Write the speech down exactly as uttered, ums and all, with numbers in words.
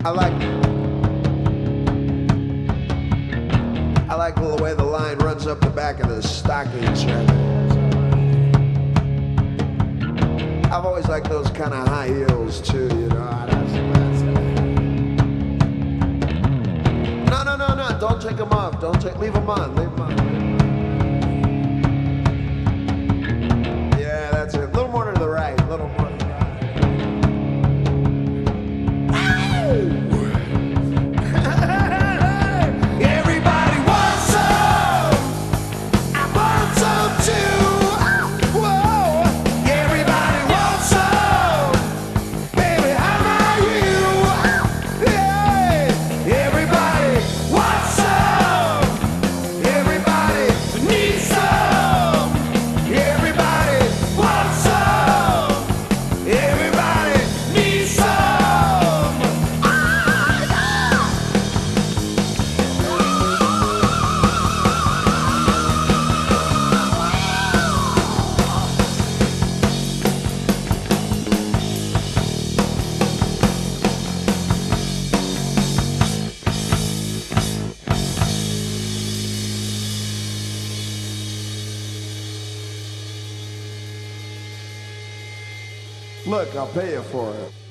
I like I like the way the line runs up the back of the stockings. I've always liked those kind of high heels too, you know. No, no, no, no! Don't take them off. Don't take. Leave them on. Leave them on. Yeah, that's it. A little more to the right. A little more. Look, I'll pay you for it.